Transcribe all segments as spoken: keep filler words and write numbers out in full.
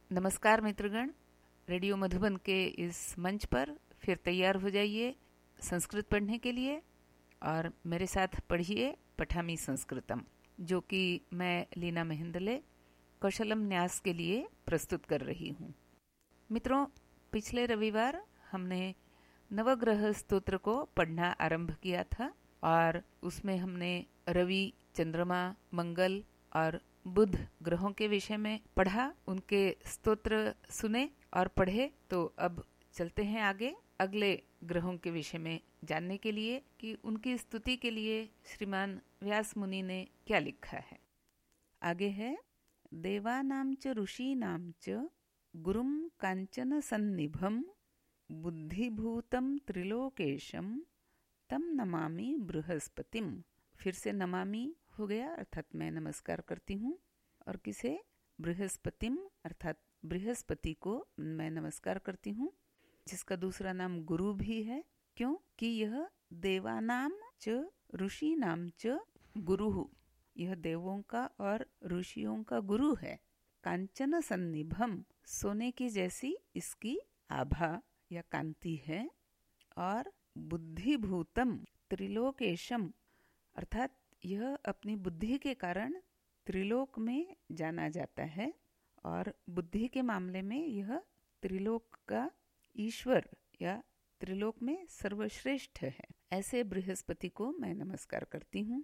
नमस्कार मित्रगण, रेडियो मधुबन के इस मंच पर फिर तैयार हो जाइए संस्कृत पढ़ने के लिए और मेरे साथ पढ़िए पठामी संस्कृतम, जो कि मैं लीना मेहंदले कौशलम न्यास के लिए प्रस्तुत कर रही हूँ। मित्रों, पिछले रविवार हमने नवग्रह स्तोत्र को पढ़ना आरंभ किया था और उसमें हमने रवि, चंद्रमा, मंगल और बुध ग्रहों के विषय में पढ़ा, उनके स्तोत्र सुने और पढ़े। तो अब चलते हैं आगे अगले ग्रहों के विषय में जानने के लिए कि उनकी स्तुति के लिए श्रीमान व्यास मुनि ने क्या लिखा है। आगे है, देवानां च ऋषीणां च गुरुं कांचन सन्निभं बुद्धिभूतं त्रिलोकेशं तम नमामि बृहस्पतिम। फिर से नमामि हो गया, अर्थात मैं नमस्कार करती हूँ, और किसे? बृहस्पतिम अर्थात बृहस्पति को मैं नमस्कार करती हूँ, जिसका दूसरा नाम गुरु भी है। क्यों? कि यह देवानाम च ऋषीनाम च गुरु, यह देवों का और ऋषियों का गुरु है। कांचन सन्निभम, सोने की जैसी इसकी आभा या कांति है। और बुद्धिभूतम त्रिलोकेशम, अर्थात यह अपनी बुद्धि के कारण त्रिलोक में जाना जाता है और बुद्धि के मामले में यह त्रिलोक का ईश्वर या त्रिलोक में सर्वश्रेष्ठ है। ऐसे बृहस्पति को मैं नमस्कार करती हूँ।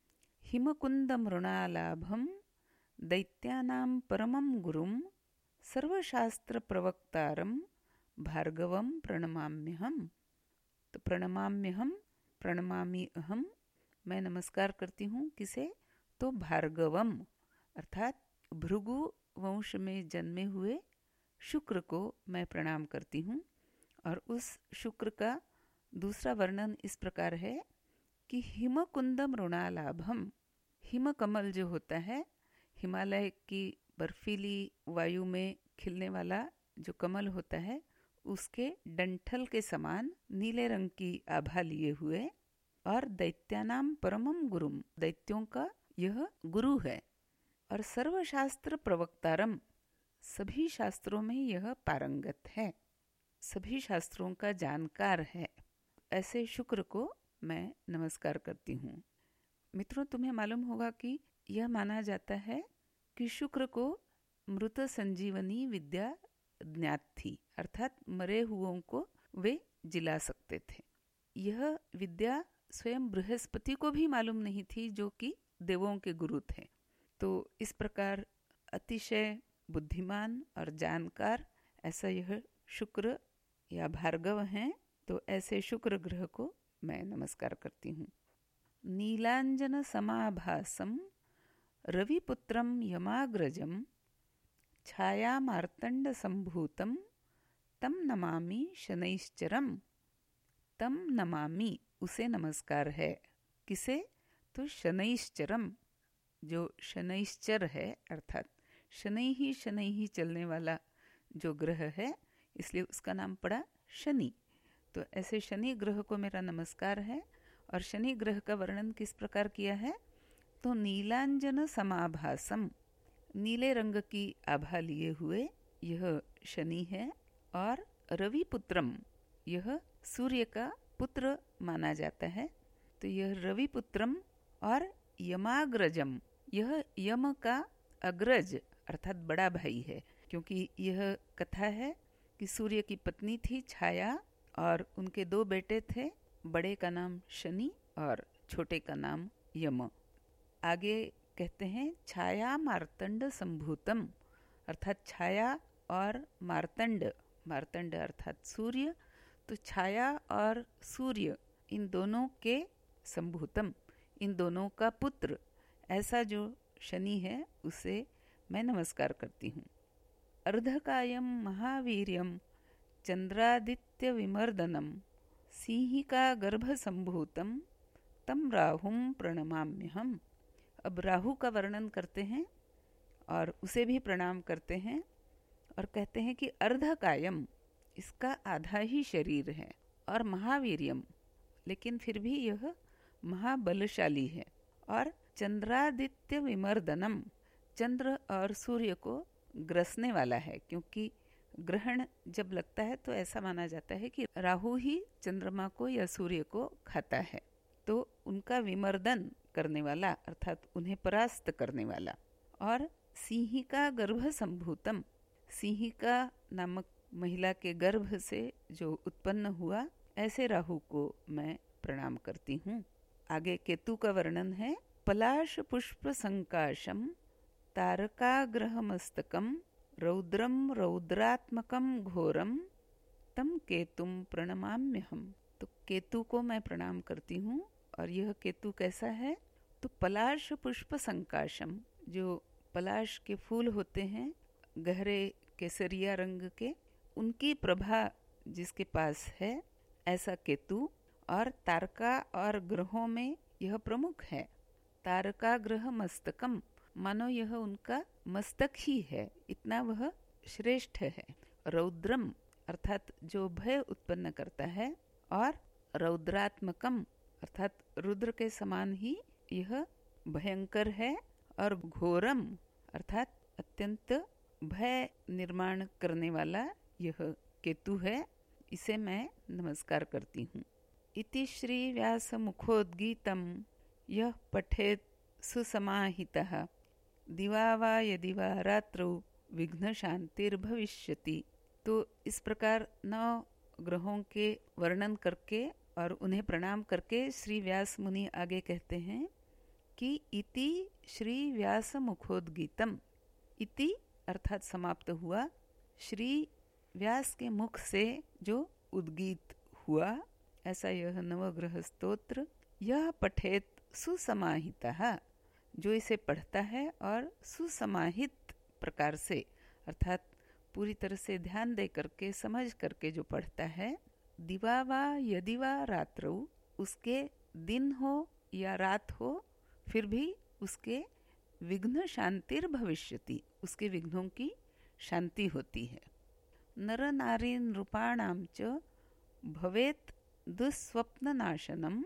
हिमकुंद मृणालाभम दैत्यानां परमं गुरुं सर्वशास्त्र प्रवक्तारं भार्गवं प्रणमाम्यहम्। तो प्रणमाम्यहम्, प्रणमामि अहम, मैं नमस्कार करती हूँ। किसे? तो भार्गवम अर्थात भृगु वंश में जन्मे हुए शुक्र को मैं प्रणाम करती हूँ। और उस शुक्र का दूसरा वर्णन इस प्रकार है कि हिमकुंद मृणालाभम, हिमकमल जो होता है, हिमालय की बर्फीली वायु में खिलने वाला जो कमल होता है, उसके डंठल के समान नीले रंग की आभा लिए हुए, और दैत्यानाम परमम गुरुम, दैत्यों का यह गुरु है। और सर्वशास्त्र प्रवक्तारम, सभी शास्त्रों में यह पारंगत है, सभी शास्त्रों का जानकार है। ऐसे शुक्र को मैं नमस्कार करती हूँ। मित्रों, तुम्हें मालूम होगा कि यह माना जाता है कि शुक्र को मृत संजीवनी विद्या ज्ञात थी, अर्थात मरे हुओं को वे जिला सकते थे। यह विद्या स्वयं बृहस्पति को भी मालूम नहीं थी, जो कि देवों के गुरु थे। तो इस प्रकार अतिशय बुद्धिमान और जानकार ऐसा यह शुक्र या भार्गव हैं। तो ऐसे शुक्र ग्रह को मैं नमस्कार करती हूँ। नीलांजन समाभासम रविपुत्रम यमाग्रजम छाया मार्तंड संभूतम तम नमामि शनैश्चरम। तम नमामि, उसे नमस्कार है। किसे? तो शनैश्चरम, जो शनैश्चर है, अर्थात शनि ही शनि ही चलने वाला जो ग्रह है, इसलिए उसका नाम पड़ा शनि। तो ऐसे शनि ग्रह को मेरा नमस्कार है। और शनि ग्रह का वर्णन किस प्रकार किया है? तो नीलांजन समाभासम, नीले रंग की आभा लिए हुए यह शनि है। और रविपुत्रम, यह सूर्य का पुत्र माना जाता है। तो यह रविपुत्रम। और यमाग्रजम, यह यम का अग्रज अर्थात बड़ा भाई है, क्योंकि यह कथा है कि सूर्य की पत्नी थी छाया और उनके दो बेटे थे, बड़े का नाम शनि और छोटे का नाम यम। आगे कहते हैं छाया मार्तंड संभूतम, अर्थात छाया और मार्तंड, मार्तंड अर्थात सूर्य। तो छाया और सूर्य इन दोनों के संभूतम, इन दोनों का पुत्र, ऐसा जो शनि है उसे मैं नमस्कार करती हूँ। अर्धकायम महावीर्यम चंद्रादित्य विमर्दनम सिंहिका गर्भ संभूतम तम राहुम प्रणमाम्यहम। अब राहु का वर्णन करते हैं और उसे भी प्रणाम करते हैं और कहते हैं कि अर्धकायम, इसका आधा ही शरीर है, और महावीर्यम, लेकिन फिर भी यह महाबलशाली है। और चंद्रादित्य विमर्दनम, चंद्र और सूर्य को ग्रसने वाला है, क्योंकि ग्रहण जब लगता है तो ऐसा माना जाता है कि राहु ही चंद्रमा को या सूर्य को खाता है, तो उनका विमर्दन करने वाला अर्थात उन्हें परास्त करने वाला। और सिंहिका गर्भ संभूतम, सिंहिका नामक महिला के गर्भ से जो उत्पन्न हुआ, ऐसे राहु को मैं प्रणाम करती हूँ। आगे केतु का वर्णन है। पलाश पुष्प संकाशम तारकाग्रह मस्तकम रौद्रम रौद्रात्मकम घोरम तम केतुम प्रणमाम्यहम। तो केतु को मैं प्रणाम करती हूँ। और यह केतु कैसा है? तो पलाश पुष्प संकाशम, जो पलाश के फूल होते हैं गहरे केसरिया रंग के, उनकी प्रभा जिसके पास है, ऐसा केतु। और तारका और ग्रहों में यह प्रमुख है। तारका ग्रह मस्तकम, मानो यह उनका मस्तक ही है, इतना वह श्रेष्ठ है। रौद्रम अर्थात जो भय उत्पन्न करता है, और रौद्रात्मकम अर्थात रुद्र के समान ही यह भयंकर है। और घोरम अर्थात अत्यंत भय निर्माण करने वाला यह केतु है। इसे मैं नमस्कार करती हूँ। इति श्री व्यास मुखोद्गीतम यह पठेत सुसमाहितः दिवा वा यदि वा रात्रौ विघ्न शांतिर्भविष्यति। तो इस प्रकार नौ ग्रहों के वर्णन करके और उन्हें प्रणाम करके श्री व्यास मुनि आगे कहते हैं कि इति श्री व्यास मुखोद्गीतम, इति अर्थात समाप्त हुआ, श्री व्यास के मुख से जो उद्गीत हुआ, ऐसा यह नवग्रह स्तोत्र। यह पठेत सुसमाहितः, जो इसे पढ़ता है और सुसमाहित प्रकार से अर्थात पूरी तरह से ध्यान दे करके समझ करके जो पढ़ता है, दिवा वा यदि वा रात्रौ, उसके दिन हो या रात हो, फिर भी उसके विघ्न शांतिर भविष्यति, उसके विघ्नों की शांति होती है। नर नारी नृपाणाम च भवेत दुस्वप्न नाशनम,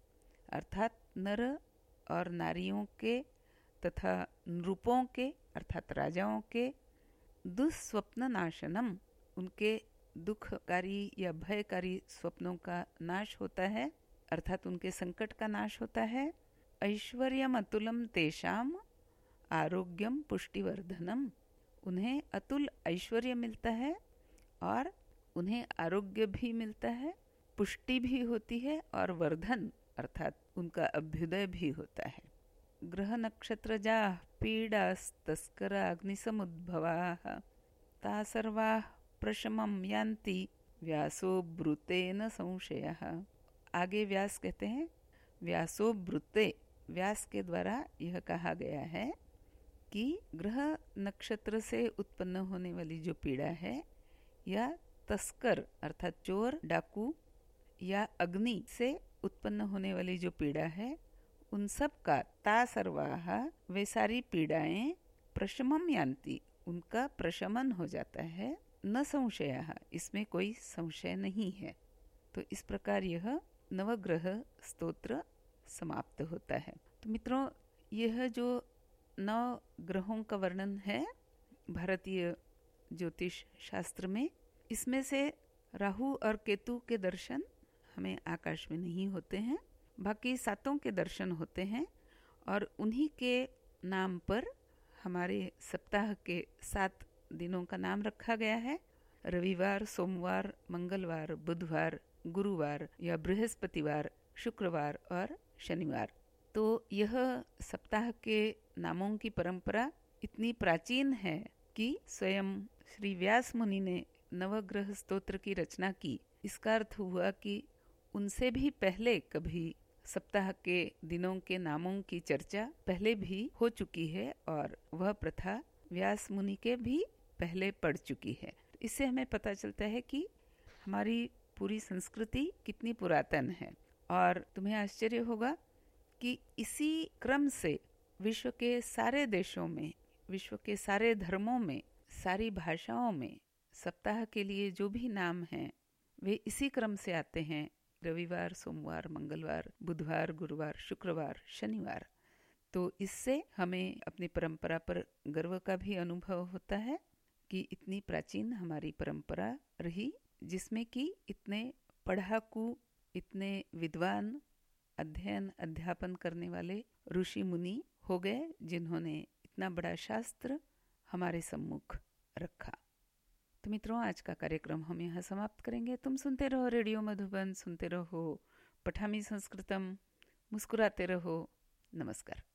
अर्थात नर और नारियों के तथा नृपों के अर्थात राजाओं के दुस्वप्न नाशनम, उनके दुखकारी या भयकारी स्वप्नों का नाश होता है, अर्थात उनके संकट का नाश होता है। ऐश्वर्यम अतुलम तेषाम आरोग्यम पुष्टिवर्धनम, उन्हें अतुल ऐश्वर्य मिलता है और उन्हें आरोग्य भी मिलता है, पुष्टि भी होती है और वर्धन अर्थात उनका अभ्युदय भी होता है। ग्रह नक्षत्र जा पीड़ास्तस्करा अग्निसमुद्भवाः ता सर्वाः प्रशमं यान्ति व्यासो ब्रूतेन संशयः। आगे व्यास कहते हैं व्यासो ब्रूते, व्यास के द्वारा यह कहा गया है कि ग्रह नक्षत्र से उत्पन्न होने वाली जो पीड़ा है, या तस्कर अर्थात चोर डाकू या अग्नि से उत्पन्न होने वाली जो पीड़ा है, उन सब का ता सर्वाह, वे सारी पीड़ाएं प्रशमम यान्ति, उनका प्रशमन हो जाता है, न संशयः, इसमें कोई संशय नहीं है। तो इस प्रकार यह नवग्रह स्तोत्र समाप्त होता है। तो मित्रों, यह जो नौ ग्रहों का वर्णन है भारतीय ज्योतिष शास्त्र में, इसमें से राहु और केतु के दर्शन हमें आकाश में नहीं होते हैं, बाकी सातों के दर्शन होते हैं। और उन्हीं के नाम पर हमारे सप्ताह के सात दिनों का नाम रखा गया है। रविवार, सोमवार, मंगलवार, बुधवार, गुरुवार या बृहस्पतिवार, शुक्रवार और शनिवार। तो यह सप्ताह के नामों की परंपरा इतनी प्राचीन है कि स्वयं श्री व्यास मुनि ने नवग्रह स्तोत्र की रचना की। इसका अर्थ हुआ कि उनसे भी पहले कभी सप्ताह के दिनों के नामों की चर्चा पहले भी हो चुकी है, और वह प्रथा व्यास मुनि के भी पहले पड़ चुकी है। इससे हमें पता चलता है कि हमारी पूरी संस्कृति कितनी पुरातन है। और तुम्हें आश्चर्य होगा कि इसी क्रम से विश्व के सारे देशों में, विश्व के सारे धर्मों में, सारी भाषाओं में सप्ताह के लिए जो भी नाम हैं वे इसी क्रम से आते हैं। रविवार, सोमवार, मंगलवार, बुधवार, गुरुवार, शुक्रवार, शनिवार। तो इससे हमें अपनी परंपरा पर गर्व का भी अनुभव होता है कि इतनी प्राचीन हमारी परंपरा रही, जिसमें कि इतने पढ़ाकू, इतने विद्वान, अध्ययन अध्यापन करने वाले ऋषि मुनि हो गए, जिन्होंने इतना बड़ा शास्त्र हमारे सम्मुख रखा। तो मित्रों, आज का कार्यक्रम हम यहाँ समाप्त करेंगे। तुम सुनते रहो रेडियो मधुबन, सुनते रहो पठामी संस्कृतम, मुस्कुराते रहो। नमस्कार।